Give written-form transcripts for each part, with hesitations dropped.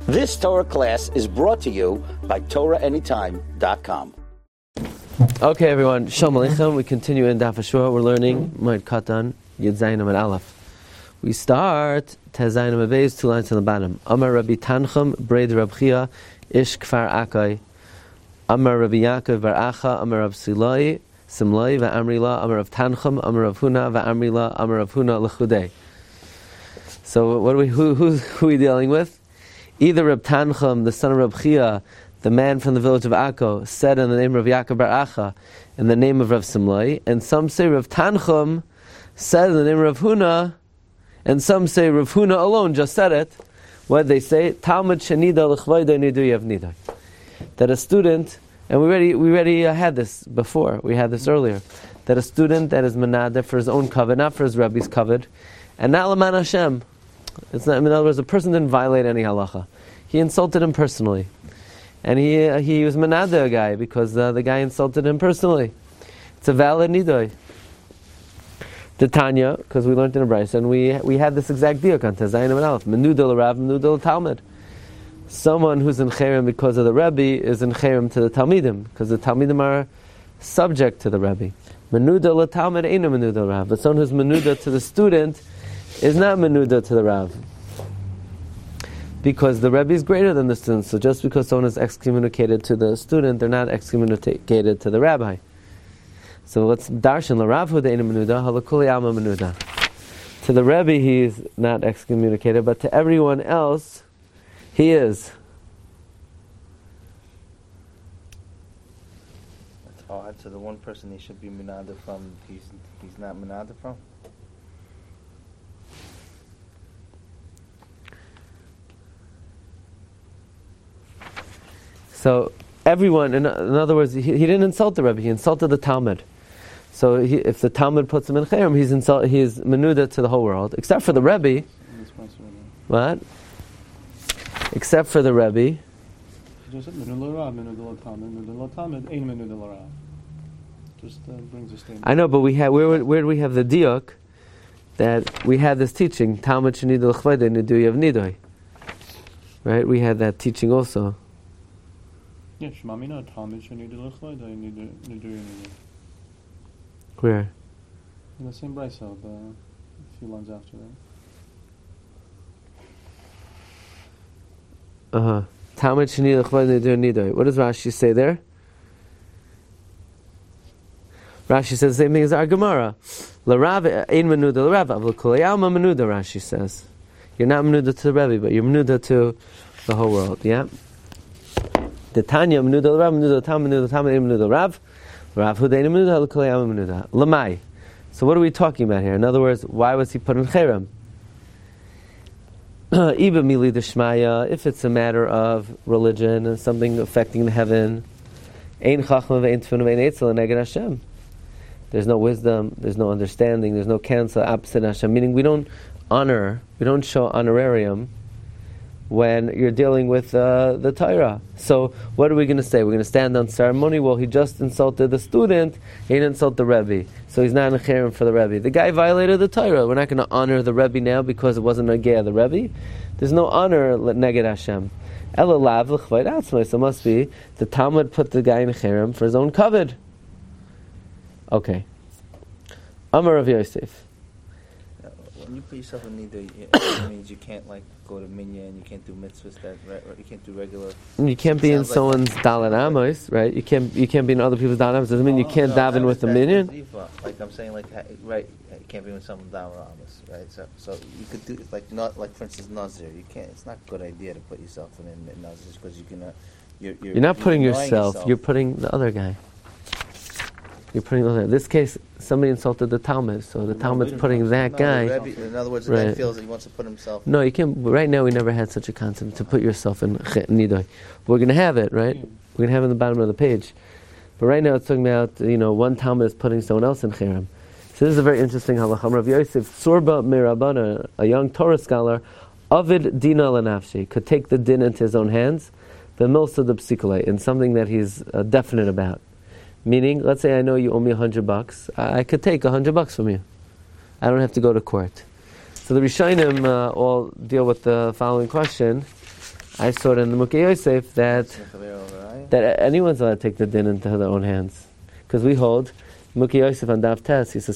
This Torah class is brought to you by TorahAnytime.com. Okay, everyone. Shalom Aleichem. We continue in Daf Hashua. We're learning Moed Katan, Yud Zayin Amud Aleph. We start Tez Zayin Amud Beis, 2 lines on the bottom. Amar Rabbi Tanchum, Breid Rab Chia, Ish Kfar Akai. Amar Rabbi Yaakov Bar Acha, Amar Rav Simlai, Va'amrila, Amar Rav Tanchum, Amar Rav Huna, Va'amrila, Amar Rav Huna L'chudei. So, what are who are we dealing with? Either Rab Tanchum, the son of Rab Chia, the man from the village of Akko, said in the name of Yaakov Bar Acha, in the name of Rav Simlai, and some say Rav Tanchum said in the name of Rav Huna, and some say Rav Huna alone just said it. What did they say? Talmud shenida l'chvayda nidu yavnida. That a student, and we already had this before, we had this earlier, that a student that is menada for his own kavod, not for his Rebbe's kavod, and not l'man Hashem. It's not, in other words, a person didn't violate any halacha. He insulted him personally. And he was menada a guy because the guy insulted him personally. It's a valid nidoy. The Tanya, because we learned in a brayso, and we had this exact diuk on Tezayin Amud Aleph. Menuda l'Rav, menuda l'Talmud. Someone who's in cherem because of the Rebbe is in cherem to the Talmidim, because the Talmidim are subject to the Rebbe. Menuda l'Talmud ain't a menuda l'Rav, but someone who's menuda to the student is not menuda to the Rav. Because the Rebbe is greater than the student, so just because someone is excommunicated to the student, they're not excommunicated to the rabbi. So let's darshan l'Rav hu de'ena menuda, halakuli alma menuda. To the Rebbe he is not excommunicated, but to everyone else he is. That's hard. So the one person he should be menada from, he's not menada from? So everyone, in other words, he didn't insult the Rebbe, he insulted the Talmud. So if the Talmud puts him in cherem, he's menuda to the whole world, except for the Rebbe. What? Except for the Rebbe. Just brings a statement. I know, but where do we have the diuk that we had this teaching? Talmud shenida l'chvayda nidu yavnidoi. Right? We had that teaching also. Yeah, Shmamina, Talmud shenida l'chvayda nidu yavnidoi. Where? In the same brayso, a few lines after that. Talmud shenida l'chvayda nidu yavnidoi. What does Rashi say there? Rashi says the same thing as our Gemara. L'Rav ein menuda l'Rav, avol kol alma menuda. Rashi says you're not menuda to the Rebbe, but you're menuda to the whole world. Yeah. The Tanya menuda l'Rav, menuda l'Talmud, menuda l'Talmud, ein menuda l'Rav. L'Rav hu de'ena menuda, l'kol alma menuda. L'mai. So what are we talking about here? In other words, why was he put in cherem? Iba mili d'shmaya. If it's a matter of religion and something affecting the heaven, ein chachma ve'ein tefuna ve'ein etzel neged Hashem. There's no wisdom, there's no understanding, there's no counsel opposite Hashem. Meaning we don't show honorarium when you're dealing with the Torah. So what are we going to say? We're going to stand on ceremony? Well, he just insulted the student, he didn't insult the Rebbe. So he's not in cherem for the Rebbe. The guy violated the Torah. We're not going to honor the Rebbe now because it wasn't a gay of the Rebbe. There's no honor neged Hashem. Ela lav l'chvayid atzmai. So it must be the Talmud put the guy in cherem for his own kavod. Okay. Amar Rav Yosef. When you put yourself in nida, it means you can't go to minyan, and you can't do mitzvahs you can't do regular. You can't be in someone's dalet amos, right? You can't be in other people's dalet amos. Doesn't mean you can't daven with a minyan. Like I'm saying, right? You can't be with someone's dalet amos, right? So you could do not for instance nazir. You can't. It's not a good idea to put yourself in nazir because you can. You're not putting yourself. You're putting the other guy. You're putting those. In this case, somebody insulted the Talmud, so the Talmud's putting that guy. In other words, the guy feels that he wants to put himself. No, you can't. Right now, we never had such a concept to put yourself in nidoy. We're going to have it, right? We're going to have it in the bottom of the page. But right now, it's talking about one Talmud is putting someone else in cherem. So this is a very interesting halacha. Rav Yosef Surba Mirabana, a young Torah scholar, Avid Dina Lanafshi, could take the din into his own hands, the milsa the psikolay, in something that he's definite about. Meaning, let's say I know you owe me $100. I could take $100 from you. I don't have to go to court. So the Rishonim all deal with the following question. I saw it in the Mukei Yosef that anyone's allowed to take the din into their own hands. Because we hold, Mukei Yosef on Daf Tes, he says,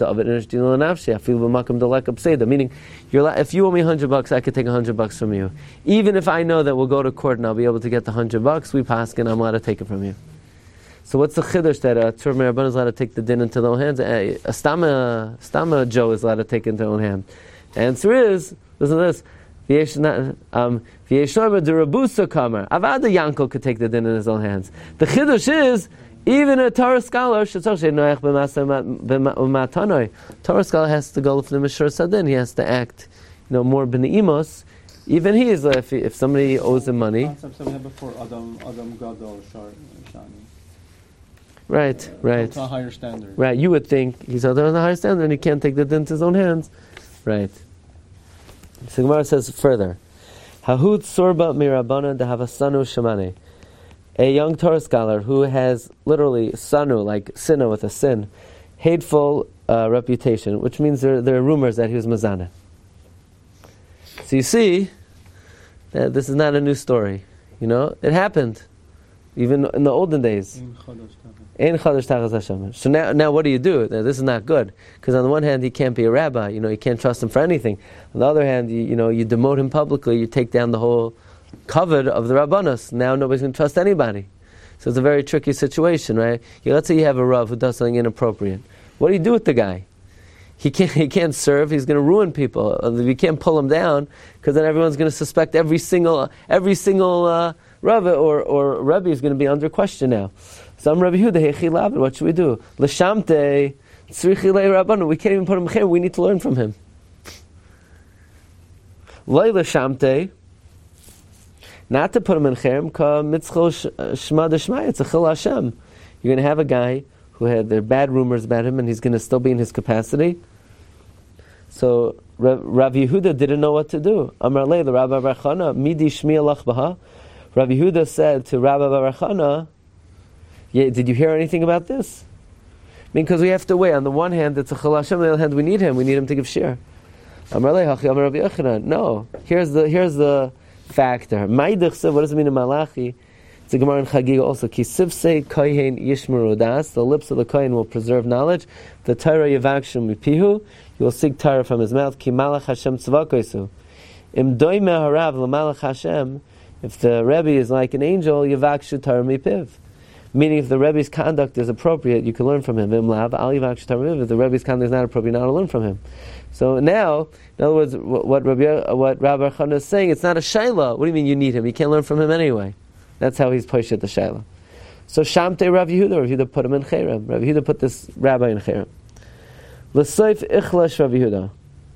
meaning, if you owe me $100, I could take $100 from you. Even if I know that we'll go to court and I'll be able to get the $100, we pass and I'm allowed to take it from you. So what's the chiddush that a Tzur Merabban is allowed to take the din into their own hands? A Stama Joe is allowed to take it into their own hand. The answer is, listen to this, Avada Yankel could take the din in his own hands. The chiddush is, even a Torah scholar, Torah scholar has to go for the Mishur Sadin. He has to act, more b'neimos. Even he is, if somebody owes him money. Concepts that we had before, Adam Gadol, Shani. Right. It's a higher standard. Right, you would think he's on the higher standard and he can't take the din to his own hands. Right. So Gemara says further, Hahut Sorba Mirabana Dehavasanu Shamane. A young Torah scholar who has literally sanu, like sinna with a sin, hateful reputation, which means there are rumors that he was mazana. So you see, that this is not a new story. It happened, even in the olden days. So now what do you do? This is not good, because on the one hand he can't be a rabbi. You can't trust him for anything. On the other hand, you demote him publicly. You take down the whole covered of the Rabbanos. Now nobody's going to trust anybody. So it's a very tricky situation, right? Let's say you have a Rav who does something inappropriate. What do you do with the guy? He can't serve. He's going to ruin people. You can't pull him down, because then everyone's going to suspect every single Rav or Rebbe is going to be under question now. So I'm Rabbi Yehuda, Hechi Lavan, what should we do? L'shamte, tzrichi lei Rabbanu. We can't even put him in. We need to learn from him. Loi l'shamte, not to put him in cherem, ka mitzchol shma d'shmaya, it's a chil Hashem. You're going to have a guy who had their bad rumors about him, and he's going to still be in his capacity. So Rav Yehuda didn't know what to do. Amar lei l'Rabbi Bar Chana, midi shmi alach baha. Rav Yehuda said to Rabbi Bar Chana, did you hear anything about this? Because we have to weigh. On the one hand, it's a chil Hashem. On the other hand, we need him. We need him to give shir. Amar lei hachi amar Rabbi Yochanan. No. Here's the factor. Ma'idich, what does it mean in Malachi? It's a Gemara in Chagiga also. Ki sivsei kohen yishmeru das. The lips of the kohen will preserve knowledge. The Torah yavakshu mipihu. He will seek Torah from his mouth. Ki malach Hashem tzvakoisu. Im doi meharav l'malach Hashem. If the Rebbe is like an angel, yavakshu Torah mipiv. Meaning, if the Rebbe's conduct is appropriate, you can learn from him. If the Rebbe's conduct is not appropriate, not to learn from him. So now, in other words, what Rabbi Chana is saying, it's not a shayla. What do you mean you need him? You can't learn from him anyway. That's how he's pushed at the shayla. So Shamte Rav Yehuda put him in cherem. Rav Yehuda put this rabbi in cherem. L'soif ichlash Rav Yehuda.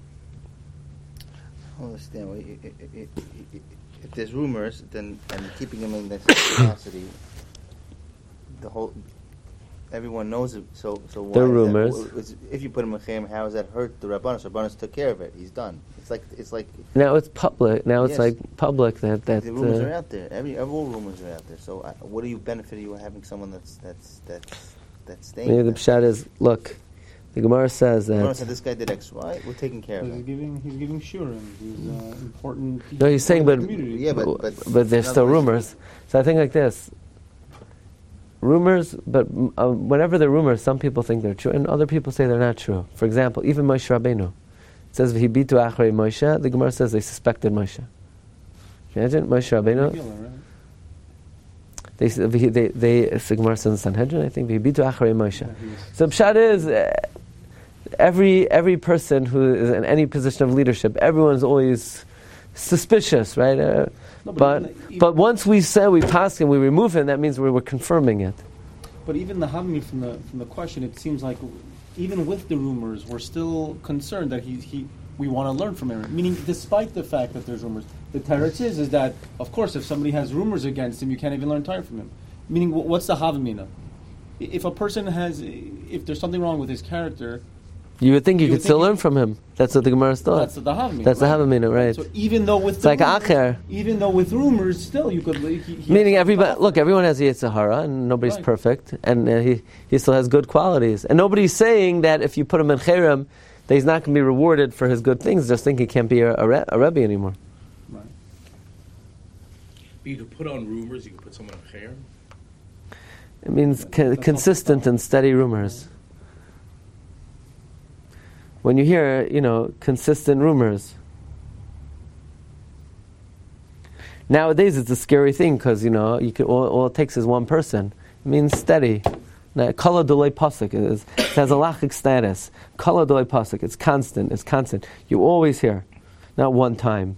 I understand. If there's rumors, then and keeping him in this capacity. Everyone knows it. So why? The rumors. If you put him in cherem, how does that hurt the Rabbanos? Rabbanos took care of it. He's done. It's like. Now it's public. Now it's like public that the rumors are out there. All rumors are out there. So what do you benefit you having someone that's staying? Maybe the pshat is, look. The Gemara says that. The Gemara said this guy did X, Y. We're taking care of him. He's giving shurim. He's important. No, he's saying, but there's still rumors. So I think like this. Rumors, but whenever they're rumors, some people think they're true, and other people say they're not true. For example, even Moshe Rabbeinu. It says, V'hibitu achrei Moshe, the Gemara says they suspected Moshe. Imagine, Moshe Rabbeinu. The Gemara says in Sanhedrin, I think, V'hibitu achrei Moshe. So Pshat is, every person who is in any position of leadership, everyone's always suspicious, right? But once we say we pass him, we remove him, that means we were confirming it. But even the Havmi from the question, it seems like even with the rumors, we're still concerned that we want to learn from him. Meaning, despite the fact that there's rumors, the teretz is that, of course, if somebody has rumors against him, you can't even learn Torah from him. Meaning, what's the Havmina? If a person if there's something wrong with his character, you would think you could still learn from him. That's what the Gemara thought. That's the Havmina. That's the Havmina, right? So even though with rumors, still you could. Meaning everyone has Yetzer Hara, and nobody's perfect, and he still has good qualities, and nobody's saying that if you put him in cherem, that he's not going to be rewarded for his good things. Just think he can't be a Rebbe anymore. Right. But you could put on rumors, you could put someone on Cherem. It means consistent and steady rumors. When you hear, consistent rumors. Nowadays it's a scary thing because, you can, all it takes is one person. It means steady. Kala dolei pasuk it has a lachic status. Kala dolei pasuk, it's constant. You always hear, not one time.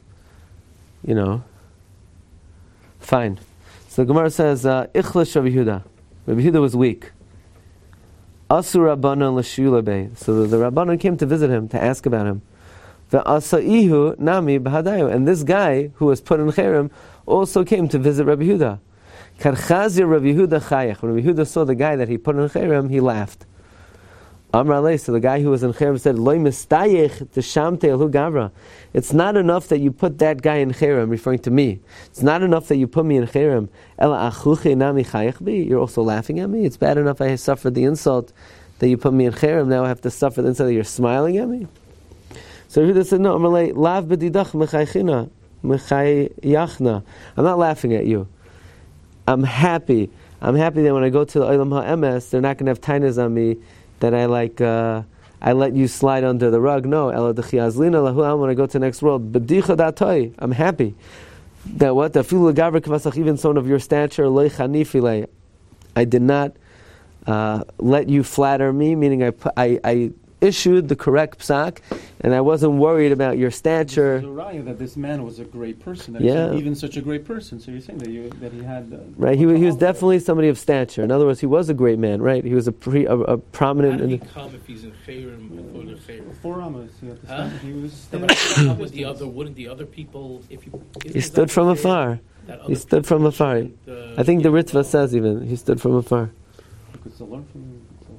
Fine. So the Gemara says, Ichlish Rabbi Yehuda. Rabbi Yehuda was weak. Asur Rabbanan l'shulabei. So the Rabbanan came to visit him, to ask about him. Ve'asaihu nami b'hadayu. And this guy, who was put in Cherem, also came to visit Rabbi Yehuda. Karchazir Rabbi Yehuda chayach. When Rabbi Yehuda saw the guy that he put in Cherem, he laughed. Amar Alei, so the guy who was in Cherem said, Loi mistayech t'shamte elhu gavra. It's not enough that you put that guy in Cherem, referring to me. It's not enough that you put me in Cherem. Ela achuche nami chayach bi. You're also laughing at me. It's bad enough I suffered the insult that you put me in Cherem. Now I have to suffer the insult that you're smiling at me. So Yehuda said, no, Amar Alei, lav b'didach mechaychina, mechayachna. I'm not laughing at you. I'm happy that when I go to the Olam HaEmes, they're not going to have tainas on me that I let you slide under the rug. No, when I go to the next world, I'm happy that even someone of your stature, I did not let you flatter me, meaning I issued the correct psak, and I wasn't worried about your stature. This is a raya that this man was a great person. Even such a great person. So you're saying that he had right. He was definitely somebody of stature. In other words, he was a great man. Right. He was a prominent. How did he come if he's in Cherem before the Cherem? 4 Amos. He was. Wouldn't the other people? He stood from afar. He stood from afar. I think the Ritva says even he stood from afar. You could still learn from him.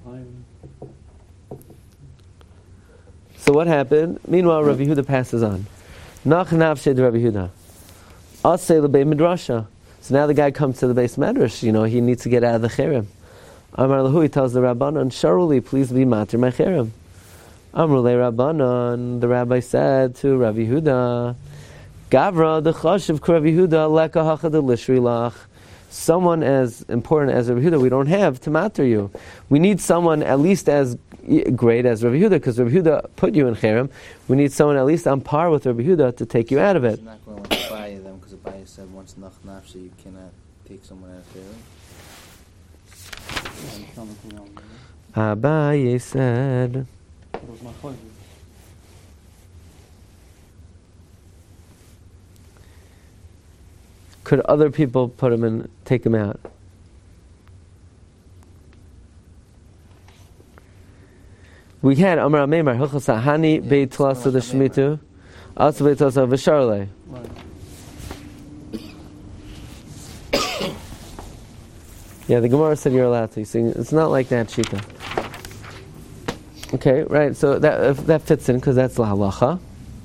So what happened? Meanwhile, Rabbi Yehuda passes on. Nach nafshed Rabbi Yehuda. Asay lebei midrasha. So now the guy comes to the base medrash. He needs to get out of the cherem. Amar lahu, he tells the Rabbanon, Sharuli, please be matir my cherem. Amar le Rabbanon, the rabbi said to Rabbi Yehuda, Gavra the chashiv Rabbi Yehuda leka hachad lishrilach. Someone as important as Rabbi Yehuda we don't have to matter you. We need someone at least as great as Rabbi Yehuda, because Rabbi Yehuda put you in Cherem. We need someone at least on par with Rabbi Yehuda to take you out of it. You're not going to Abaye them, because Abaye said once nach nafshe you cannot take someone out of Cherem. Abaye said, could other people put him in, take him out? We had Amar Ameimar Hilchos Hani Beit Tlasa the Shmitu, also Beit Tlasa V'Sharlei. Yeah, the Gemara said you're allowed to. So it's not like that, Shita. Okay, right. So that fits in because that's la halacha.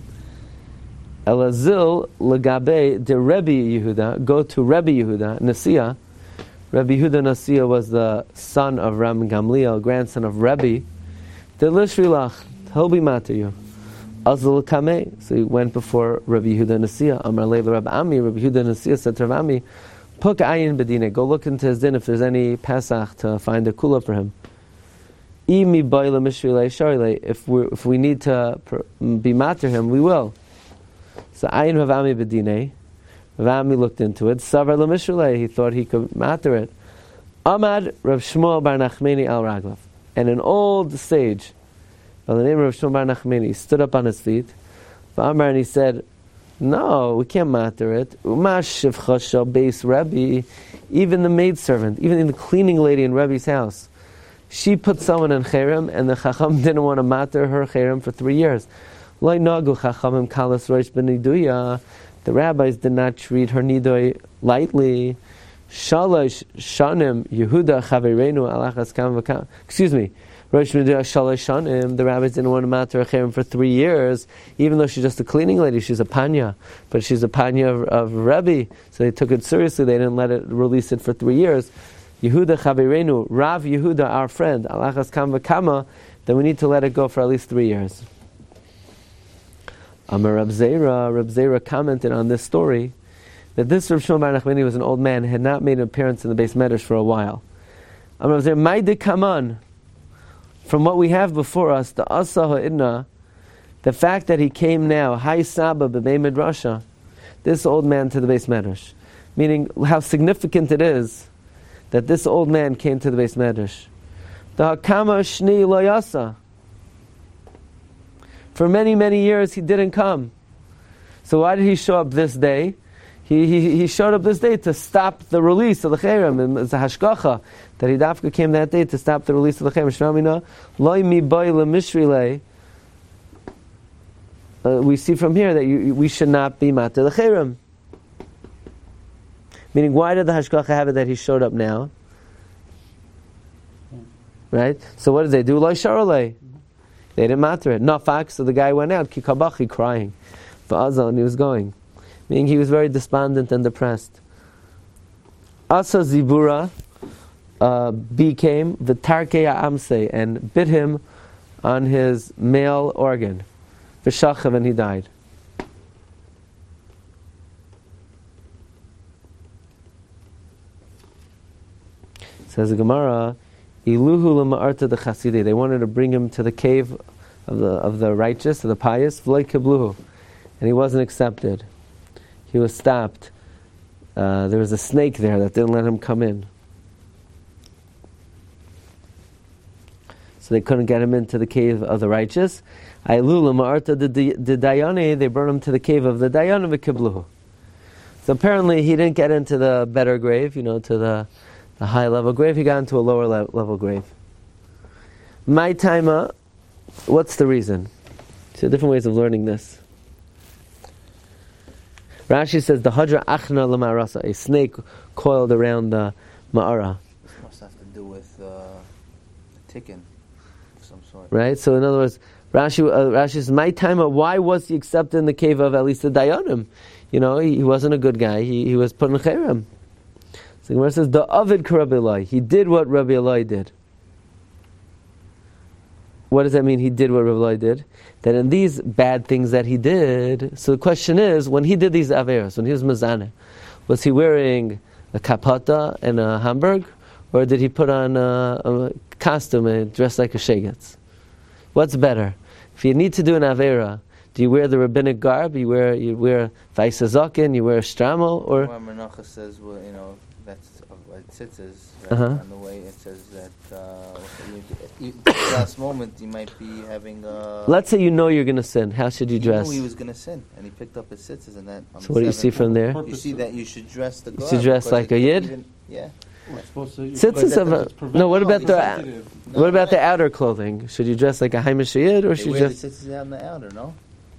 Elazil legabe de Rebbe Yehuda. Go to Rebbe Yehuda Nasiya. Rebbe Yehuda Nasiya was the son of Ram Gamliel, grandson of Rebbe. The lishrilach, he'll be matter you. Azul kameh. So he went before Rabbi Yehuda Nasiya. Amar leil Rabbi Ami. Rabbi Yehuda Nasiya said to Rabbi Ami, Puk ayin bedine. Go look into his din if there's any Pesach to find a kula for him. Imi boile mishrilei sharilei. If we need to be matter him, we will. So ayin Rabbi Ami bedine. Rabbi Ami looked into it. Savar lemishrilei. He thought he could matter it. Amad Rav Shmuel bar Nachmeni al Raglav. And an old sage, by the name of Shmuel bar Nachmeni, stood up on his feet, and he said, no, we can't matter it. Umashiv chashal beis Rebbe, even the maidservant, even the cleaning lady in Rebbe's house, she put someone in cherem, and the chacham didn't want to matter her cherem for 3 years. Lo nagu chachamim kalas roish b'niduya. The rabbis did not treat her nidoy lightly. Shalosh shanim Yehuda chavereinu alachas kam v'kam. Excuse me. Rosh Midah shalosh shanim. The rabbis didn't want to matter cherem for 3 years, even though she's just a cleaning lady. She's a panya, but she's a panya of Rebbe, so they took it seriously. They didn't let it release it for 3 years. Yehuda chavereinu, Rav Yehuda, our friend, alachas kam v'kama. Then we need to let it go for at least 3 years. Amar Rab Zera commented on this story, that this Rav Shmuel Bar Nachmani was an old man, had not made an appearance in the Beis Medrash for a while. Rav Zer, Maide Kaman, from what we have before us, the Asa Ha'idna, the fact that he came now, Hai Saba B'Bei Midrasha, this old man to the Beis Medrash, meaning how significant it is that this old man came to the Beis Medrash. The Hakama Shni Lo Yasa. For many, many years he didn't come. So why did he show up this day? He showed up this day to stop the release of the Cherem. And it's a hashgacha that he dafka came that day to stop the release of the Cherem. Shramina, Loi mi boy le mishrile. We see from here that we should not be mata the Cherem. Meaning, why did the hashgacha have it that he showed up now? Right? So what did they do? Loi sharolei. They didn't matter it. Nafak, so the guy went out, kikabachi, crying. And he was going. Meaning he was very despondent and depressed. Asa Zibura became the Tarkei Amse and bit him on his male organ. V'shachav, and he died. Says the Gemara, Iluhu l'ma'arta de Chasidei. They wanted to bring him to the cave of the righteous, of the pious, v'loi kibluhu, and he wasn't accepted. He was stopped. There was a snake there that didn't let him come in, so they couldn't get him into the cave of the righteous. Iluhu l'ma'arta de Dayane. They brought him to the cave of the Dayanim v'kibluhu. So apparently he didn't get into the better grave, to the high level grave. He got into a lower level grave. My taima, what's the reason? So different ways of learning this. Rashi says the hadra achna l'ma'arasa, a snake coiled around the ma'ara. This must have to do with ticking of some sort. Right? So in other words, Rashi says, my taima, why was he accepted in the cave of at least the Dayanim? He wasn't a good guy. He was put in cherem. The Gemara says, the Ovid Rabbi Eloi. He did what Rabbi Eloi did. What does that mean, he did what Rabbi Eloi did? That in these bad things that he did, so the question is, when he did these averos, when he was mazaneh, was he wearing a kapata and a Hamburg? Or did he put on a costume and dress like a shegetz? What's better? If you need to do an avera, do you wear the rabbinic garb? You wear vaisazakin, you wear a stramel? Or Menacha says, that's tzitzis, right? On the way it says that last moment you might be having let's say you're going to sin. How should you dress? He knew he was going to sin, and he picked up his tzitzis, and that. So what do you see from there? You see that you should dress the garb. You should dress like a yid? Yeah. Tzitzis no, what about the outer clothing? Should you dress like a Haimish yid, or should you wear the tzitzis out in the outer, no?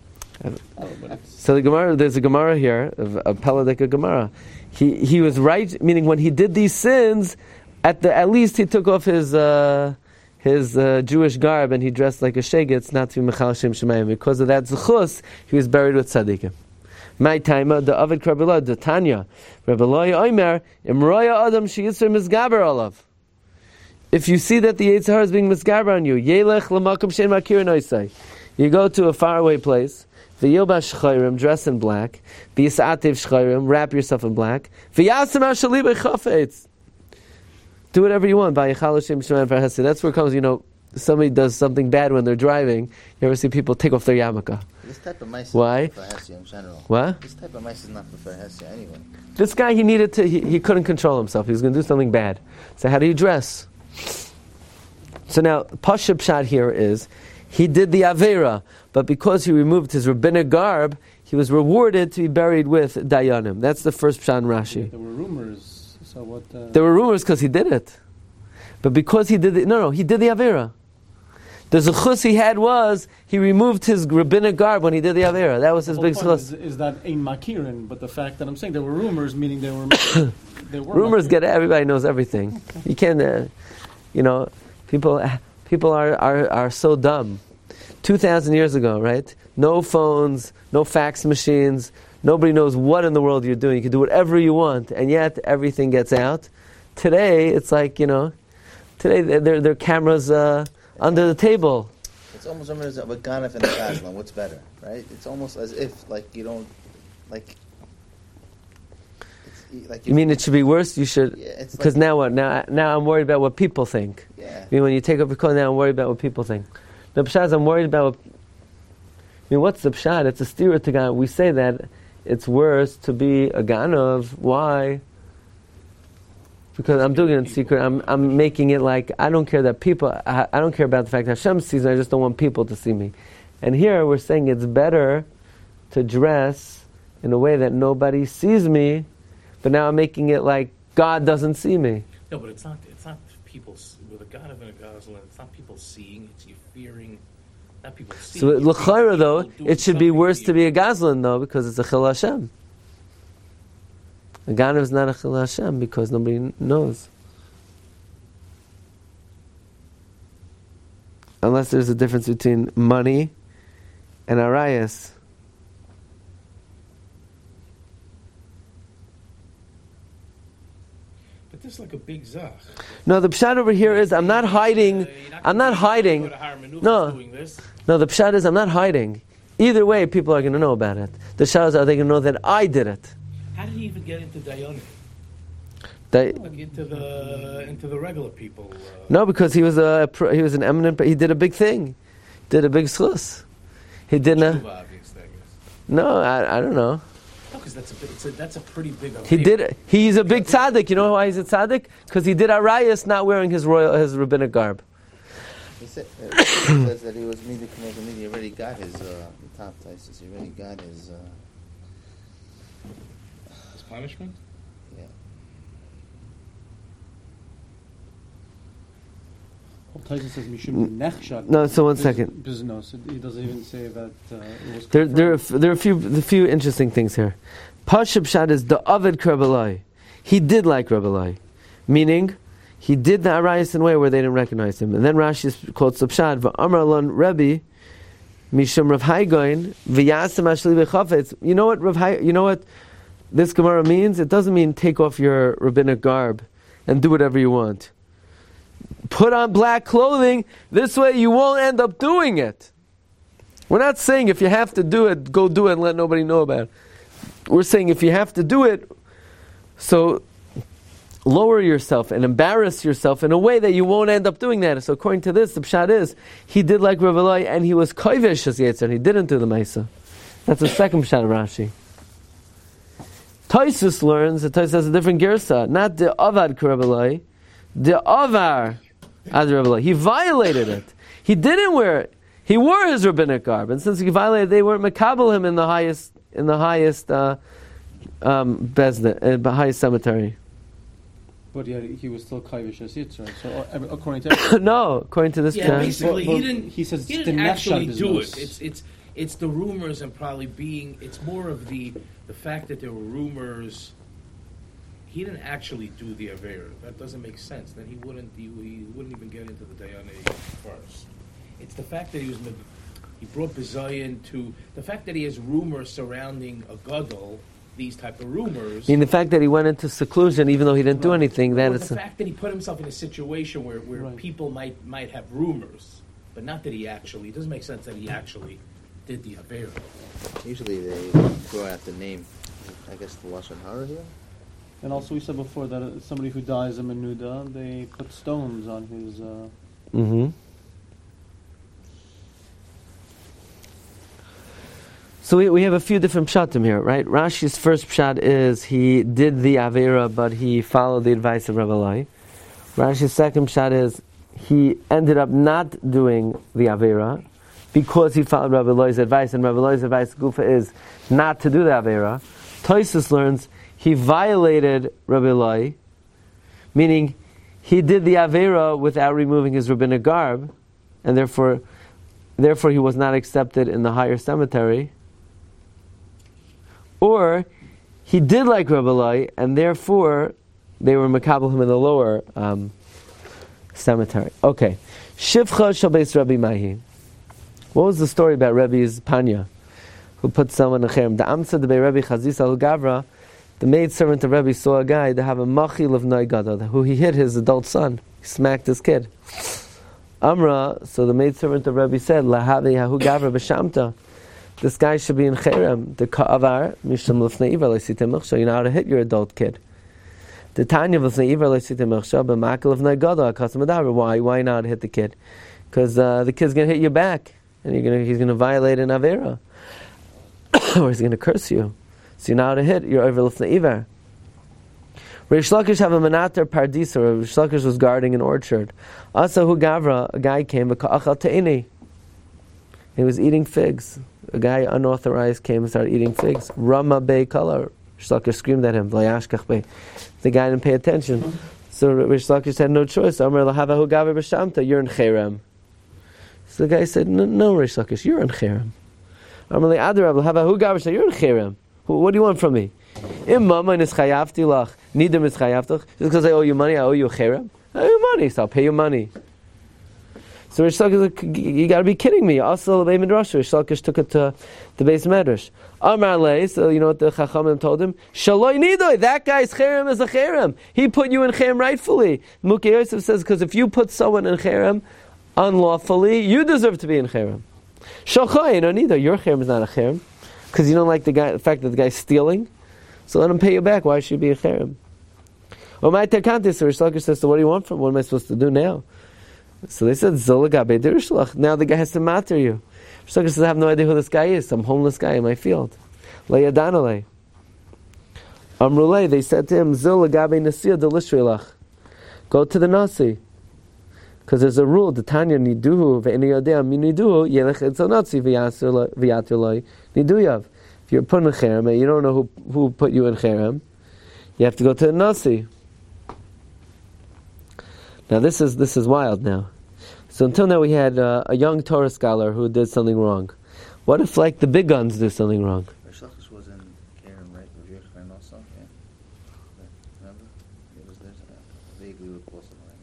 So the Gemara, there's a Gemara here, a Peladika Gemara. He was right, meaning when he did these sins, at least he took off his Jewish garb and he dressed like a shegetz, not to be Mechal Shem Shemayim. Because of that zechus, he was buried with tzaddikim. My time, the Ovid Rabbi Eloi, the Tanya, Rabbi Eloi Omer, Imroya Adam Sheyitzur Mizgaber Olav. If you see that the Yetzer Hara is being misgaber on you, Yelech L'makom Shein Makir Noisai. You go to a faraway place. V'yilbash shchayrim, dress in black. V'yisatev shchayrim, wrap yourself in black. V'yasem ha'shali b'chafetz. Do whatever you want. That's where it comes, somebody does something bad when they're driving. You ever see people take off their yarmulke? This type of mice Why? is not for Hessia in general. What? This type of mice is not for Hessia anyway. This guy, he couldn't control himself. He was going to do something bad. So how do you dress? So now, Pasha Pshat here is, he did the Avera, but because he removed his rabbinic garb, he was rewarded to be buried with Dayanim. That's the first Pshat in Rashi. There were rumors. So what? There were rumors because he did it. But because he did he did the Avera. The zechus he had was, he removed his rabbinic garb when he did the Avera. That was his big zechus. Is that ein makirin? But the fact that I'm saying there were rumors, meaning there were rumors get everybody knows everything. You can't, people are so dumb. 2,000 years ago, right? No phones, no fax machines. Nobody knows what in the world you're doing. You can do whatever you want, and yet everything gets out. Today, it's like, today there are cameras under the table. It's almost with Ganef and the Chazlan. What's better, right? It's almost as if, you don't, like You mean it should be worse? You should, Yeah, it's because like- now what? Now I'm worried about what people think. Yeah. I mean, when you take up your call, now I'm worried about what people think. The pshat is I'm worried about. What's the pshat? It's a stira to God. We say that it's worse to be a ganov. Why? Because I'm doing it in secret. I'm making it like I don't care that people. I don't care about the fact that Hashem sees me. I just don't want people to see me. And here we're saying it's better to dress in a way that nobody sees me. But now I'm making it like God doesn't see me. No, but it's not people with a God of a Goslin. It's not people seeing. It's you fearing. Not people seeing. So you fear l'chayra though, people doing it should be something worse you. to be a Goslin though, because it's a Chil Hashem. A Ganav is not a Chil Hashem because nobody knows. Unless there's a difference between money and arayas. But this is like a big zach. No, the pshat over here is I'm not hiding. I'm not hiding. No. Doing this. No, the pshat is I'm not hiding. Either way, people are going to know about it. The pshat is, are they going to know that I did it? How did he even get into Dayanim? They, Like into the regular people? no, because he was an eminent. He did a big thing. Did a big schus. He didn't. Tshuva, obviously, I guess. No, I don't know. No, because that's a pretty big. He did. He's a big tzaddik. You know why he's a tzaddik? Because he did arayas not wearing his rabbinic garb. He says that he was media connected. He already got his top Taisus. He already got his. His punishment. Yeah. Tyson says Mishum Nechshad. No, so one second. Business. He doesn't even say that it was. There are a few interesting things here. Pashab Shad is the Avid Kerbalai. He did like Rebelai, meaning he did the arayas in a way where they didn't recognize him. And then Rashi quotes Subshad v'Amar Alon Rebbe Mishum Rav Haigoin v'Yasem Ashli v'Chafetz. You know what You know what this Gemara means? It doesn't mean take off your rabbinic garb and do whatever you want. Put on black clothing. This way you won't end up doing it. We're not saying if you have to do it, go do it and let nobody know about it. We're saying if you have to do it, so lower yourself and embarrass yourself in a way that you won't end up doing that. So according to this, the pshat is, he did like Rav Eloi and he was koivish as Yetzer, and he didn't do the Maisa. That's the second pshat of Rashi. Taisus learns, that Taisus has a different girsa, not the Avad Rav Eloi, the Avar as Rav Eloi. He violated it. He didn't wear it. He wore his rabbinic garb, and since he violated, they weren't makabel him in the highest highest cemetery. But yeah, he was still Kaivish as Yitzhak. So according to No, according to this Yeah, pshat. basically Well, he didn't. he says he it's didn't the actually Nefesh do business. it. It's the rumors and probably being. It's more of the fact that there were rumors. He didn't actually do the Avera. That doesn't make sense. Then he wouldn't even get into the Dayane first. It's the fact that he brought Bizayan to the fact that he has rumors surrounding a gadol. These type of rumors. I mean, the fact that he went into seclusion, even though he didn't do anything, that Or is. the fact that he put himself in a situation where Right. people might have rumors, but not that he actually. It doesn't make sense that he actually did the Avera. Usually they throw out the name. I guess the Lashon Hara here. And also we said before that somebody who dies a menuda, they put stones on his. Mm-hmm. So we have a few different pshatim here, right? Rashi's first pshat is he did the Avera, but he followed the advice of Rav Eloi. Rashi's second pshat is he ended up not doing the Avera because he followed Rav Eloi's advice, and Rav Eloi's advice, Gufa, is not to do the Avera. Toisus learns he violated Rav Eloi, meaning he did the Avera without removing his rabbinic garb, and therefore he was not accepted in the higher cemetery. Or he did like Rav Eloi, and therefore they were makabel him in the lower cemetery. Okay, Shivcha Shabes Rabbi Mahi. What was the story about Rebbe's Panya, who put someone in cherem? The Amsa de Rebbe Chazis al Gavra, the maid servant of Rebbe, saw a guy to have a machil of Noi Gadol, who he hit his adult son. He smacked his kid. Amra, so the maid servant of Rebbe said, Lahavi Hahu Gavra B'Shamta. this guy should be in cherem. The ka'avar mishum lefnei iver leisitim mechsha. You know how to hit your adult kid. The tanya lefnei iver leisitim mechsha b'makal lefnei gadol akasim adavar. Why not hit the kid? Because the kid's going to hit you back, and he's going to violate an avera, or he's going to curse you. So you know how to hit. You're over lefnei iver. Reish Lakish have a manater pardisa. Reish Lakish was guarding an orchard. Asahu gavra, a guy came, ka'achal te'ini. He was eating figs. A guy unauthorized came and started eating figs. Rama bei kala. Reish Lakish screamed at him. V'layashkach bei. The guy didn't pay attention. So Reish Lakish had no choice. Amar lahavahu gavra b'shamta. You're in cherem. So the guy said, no, Reish Lakish, you're in cherem. Amar lahadar lahavahu gavra. You're in cherem. What do you want from me? Im mama is chayavti lach. Nidam is chayavtach. Just because I owe you money, I owe you a cherem. I owe you money, so I'll pay you money. So Reish Lakish is like, you got to be kidding me. Also, the Midrash, Reish Lakish took it to the base Medrash. Amar lei, so you know what the Chachamim told him? Shaloi nidoi, that guy's cherem is a cherem. He put you in cherem rightfully. Mukhe Yosef says, because if you put someone in cherem unlawfully, you deserve to be in cherem. Shalchoi, no neither. Your cherem is not a cherem. Because you don't like the fact that the guy's stealing. So let him pay you back. Why should you be a cherem? Well, my tekantis, so Reish Lakish says, so what do you want from him? What am I supposed to do now? So they said, Zolagabe Dirshlach. Now the guy has to matter you. Reish Lakish says, I have no idea who this guy is. Some homeless guy in my field. Leyadanale. Amrulay, they said to him, Zolagabe Nasir Delishrilach. Go to the Nasi. Because there's a rule, the Tanya Niduhu, Ve'eniyodea Miniduhu, Yelech Etzel Nazi V'yatirloi Niduyav. If you're put in cherem and you don't know who put you in cherem, you have to go to the Nasi. Now this is wild now. So until now we had a young Torah scholar who did something wrong. What if like the big guns do something wrong? Reish Lakish was in cherem, right? With Yochanan also, yeah. Remember? It was there. I vaguely recall something like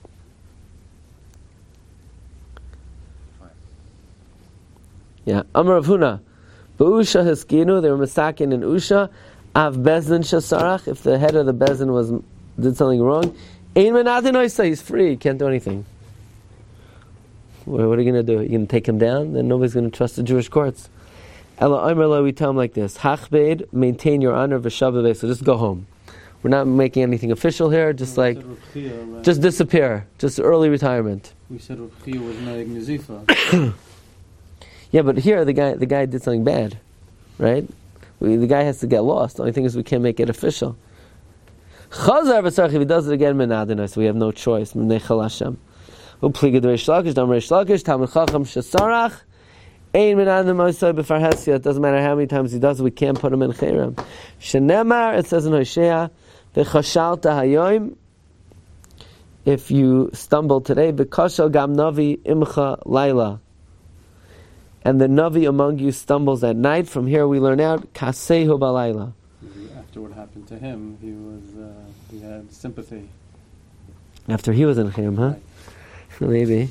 that. Fine. Yeah. Amar Rav Huna. B'usha hiskinu, they were masakin in Usha. Av bezdin shasarach, if the head of the bezdin did something wrong, ein menadin oisa, he's free, he can't do anything. What are you going to do? You're going to take him down? Then nobody's going to trust the Jewish courts. Ela Omer, we tell him like this: Hachbeid, maintain your honor, v'shavaveh. So just go home. We're not making anything official here. Just just disappear, just early retirement. We said Rav Chia was not Ignazifa. Yeah, but here the guy did something bad, right? The guy has to get lost. The only thing is we can't make it official. Chazar v'sarach, if he does it again, menadin, so we have no choice. Menechal Hashem. Upligid Reish Lakish, dam Reish Lakish, Talmid Chacham shesarach, ein menadin ma'aseh b'farhesia. It doesn't matter how many times he does it, we can't put him in cherem. Shenemar, it says in Hosea, v'chashalta hayoim, if you stumble today, v'kashal gam navi imcha laila. And the Navi among you stumbles at night. From here we learn out, Kasehu balayla. After what happened to him, he had sympathy. After he was in cherem, huh? Right. Maybe.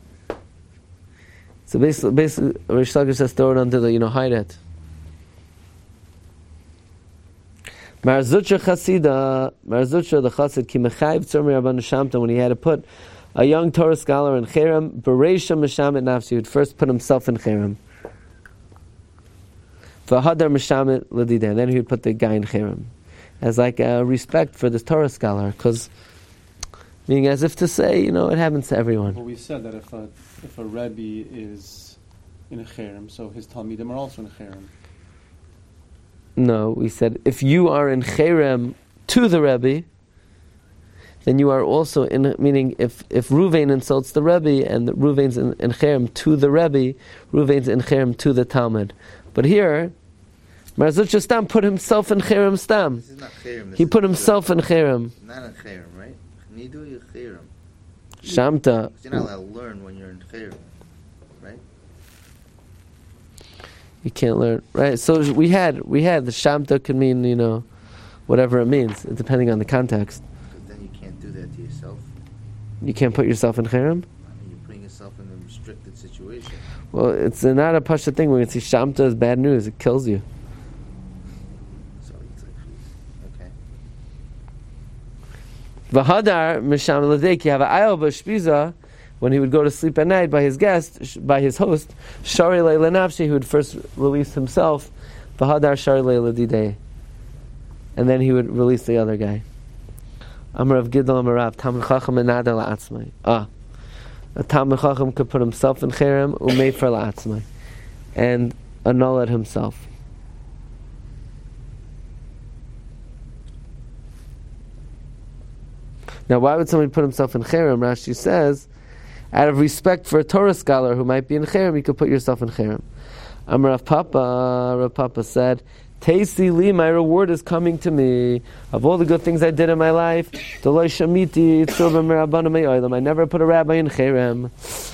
So basically, Reish Lakish says throw it under the, hide it. Marzucha the chassid, ki mechayiv tzormi Rabban Shamta, when he had to put a young Torah scholar in cherem, Bereisha Meshamet Nafsi, he would first put himself in cherem. V'hadar Meshamet L'dideh, and then he would put the guy in cherem. As like a respect for this Torah scholar, because, meaning as if to say, it happens to everyone. Well, we said that if a Rebbe is in a cherem, so his Talmidim are also in a cherem. No, we said, if you are in cherem to the Rebbe, then you are also in, meaning if Ruvain insults the Rebbe and Ruvain's in cherem to the Rebbe, Ruvain's in cherem to the Talmud. But here, Marzucha Stam put himself in cherem Stam. This is not cherem. He put himself in cherem. Not in cherem, right? Nidu you cherem. Shamta. You're not allowed to learn when you're in cherem, right? You can't learn, right? So we had the Shamta can mean, whatever it means, depending on the context. To yourself. You can't put yourself in cherem? I mean, you're putting yourself in a restricted situation. Well, it's not a pasha thing. When you see Shamta is bad news, it kills you. So it's like, okay. V'hadar misham l'deik, you have a ayel b'shpiza, when he would go to sleep at night by his host, Shari Leila Nafshi, he would first release himself, V'hadar Shari Leila Didei, and then he would release the other guy. Amar of Gidol Amar Rav, Talmid Chacham Enada La'atzmai. A Talmid Chacham could put himself in Cherem, Umefer La'atzmai, and annul it himself. Now, why would somebody put himself in Cherem? Rashi says, out of respect for a Torah scholar who might be in Cherem, you could put yourself in Cherem. Amar Rav Papa said, Tasty li, my reward is coming to me. Of all the good things I did in my life, I never put a rabbi in Cherem.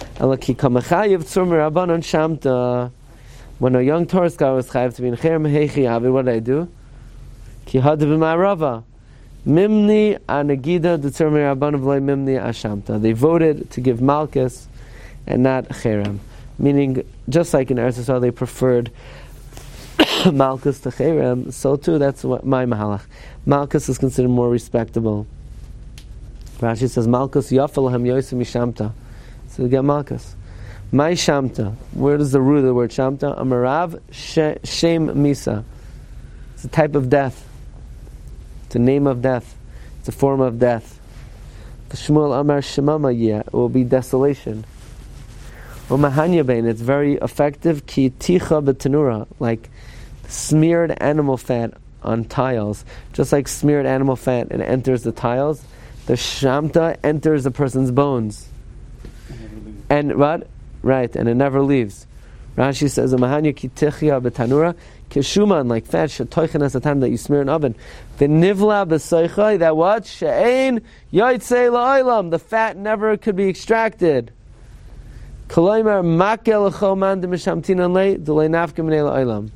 When a young Torah scholar was chayav to be in Cherem, what did I do? Ki hadav b'ma'arava. Mimni anagida determine rabbanim v'loy mimni ashamta. They voted to give Malkus and not Cherem. Meaning, just like in Eretz Yisrael, they preferred Malkus to Cherem, so too, that's what my mahalach. Malkus is considered more respectable. Rashi says, Malkus yafalahem yosim mishamta. So they get Malkus. My shamta. Where does the root of the word shamta? Amarav shem misa. It's a type of death. It's a name of death. It's a form of death. The Shmuel Amar Shemama Yeh, it will be desolation. Umahanya bein, it's very effective. Ki ticha b'tanura, like smeared animal fat on tiles. Just like smeared animal fat, it enters the tiles. The shamta enters the person's bones. And what? Right, and it never leaves. Rashi says, "Umahanya ki ticha b'tanura." Keshuman, like fat, shetoichen as a time that you smear in oven. The nivla b'soichai, that what? She'ein yotzei la'olam. The fat never could be extracted. Koloimer makel choman demishamtinan le delay nafke minei la'olam.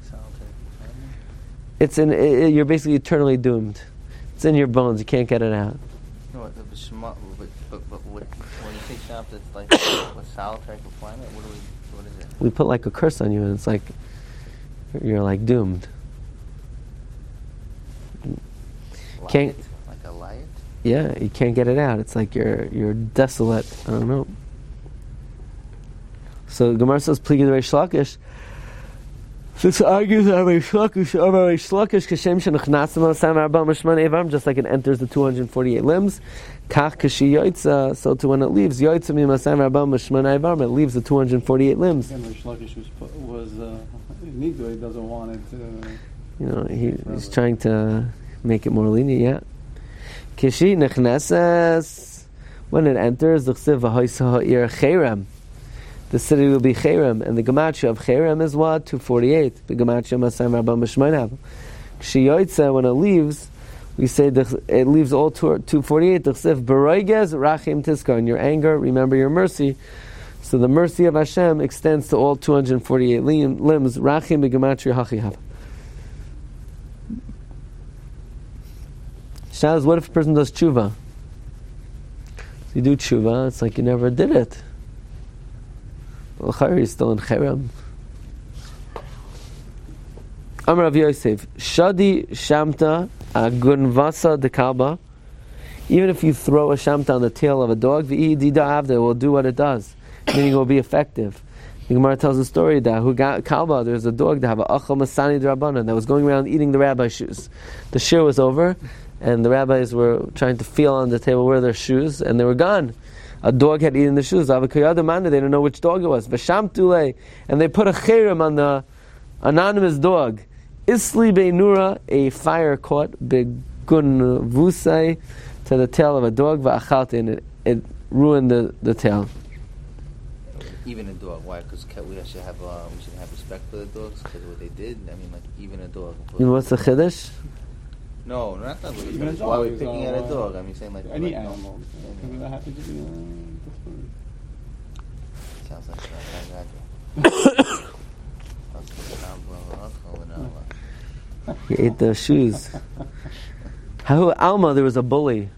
It's you're basically eternally doomed. It's in your bones. You can't get it out. No, but when you say shop, it's like what solitary confinement. What is it? We put like a curse on you, and it's like you're like doomed. Can't, like a light? Yeah, you can't get it out. It's like you're desolate. I don't know. So Gemara says, "Pligi the Reish Lakish." This argues that Reish Lakish kashem shenachnasim l'sam arba mishman evam, just like it enters the 248 limbs. Kach kashi yoitza, so to when it leaves yoitza mimasam arba mishman evam, it leaves the 248 limbs. And Reish Lakish was Nigdo, he doesn't want it. He's trying to make it more lenient. Yeah. Kishi nechneses, when it enters the chsiv v'hoisa ha'ir cherem. The city will be Cherem, and the gematria of Cherem is what? 248. The gematria Masayim Rabba Mishmainav. Kshiyoitza, when it leaves, we say it leaves all 248. The chsiv Beroiges Rachim Tiskar. In your anger, remember your mercy. So the mercy of Hashem extends to all 248 limbs. Rachim begematria Hachihav. Shaz, what if a person does tshuva? So you do tshuva, it's like you never did it. Well, Chayri is still in Cherem. Amar Rav Yosef, Shadi Shamta Agunvasa de Kalba. Even if you throw a Shamta on the tail of a dog, the Dida Avda will do what it does, meaning it will be effective. The Gemara tells a story that who got Kalba, there's a dog that have a Achal Masani Drabanan that was going around eating the rabbi's shoes. The shir was over, and the rabbis were trying to feel on the table where their shoes, and they were gone. A dog had eaten the shoes. They didn't know which dog it was. And they put a cherem on the anonymous dog. Isli beinura, a fire caught begun vusai to the tail of a dog. And it ruined the tail. Even a dog. Why? Because we should have respect for the dogs because of what they did. I mean, like even a dog. You know what's the chiddush? No, not that. Why are we picking at a dog? I mean, saying like any like, animal. That happens to be sounds like He ate the shoes. How Alma? There was a bully.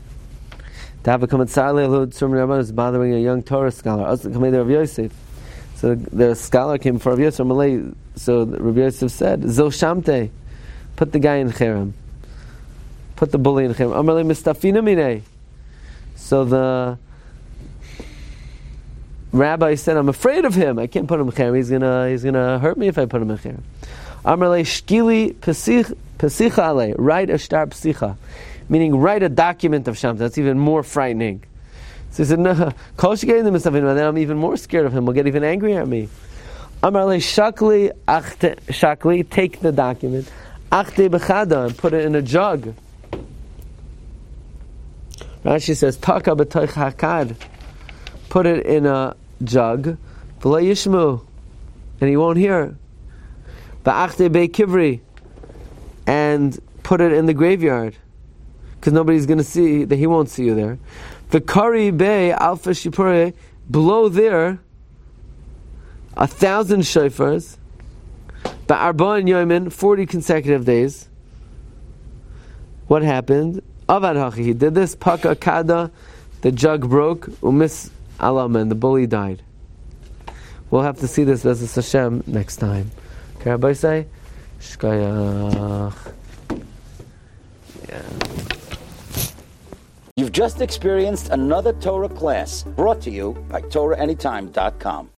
Was bothering a young Torah scholar. So the scholar came for Rav Yosef Malay. So Rav Yosef said, "Zil Shamte, put the guy in Cherem. Put the bully in Cherem." Amalei mistafina minei. So the rabbi said, I'm afraid of him. I can't put him in cherem. He's gonna hurt me if I put him in cherem. Amar le shkili pesicha ale. Write a shtar pesicha, meaning write a document of Shamta. That's even more frightening. So he said, no, kol shegeinim misavin. Then I'm even more scared of him. He'll get even angrier at me. Amar le shakli shakli. Take the document. Achte bechada, and put it in a jug. Rashi says, taka b'toich hakad. Put it in a jug. V'lo yishmu, and he won't hear. Ba'achte bei kivri, and put it in the graveyard, because nobody's going to see that he won't see you there. V'kari bei alfa shipure, blow there 1,000 shofars. Ba'arba yomin, 40 consecutive days. What happened? Avad hachi, he did this. Paka kada, the jug broke. Umis alam, and the bully died. We'll have to see this as Hashem next time. Okay, Rabbi say, Shkayach. Yeah. You've just experienced another Torah class brought to you by TorahAnytime.com.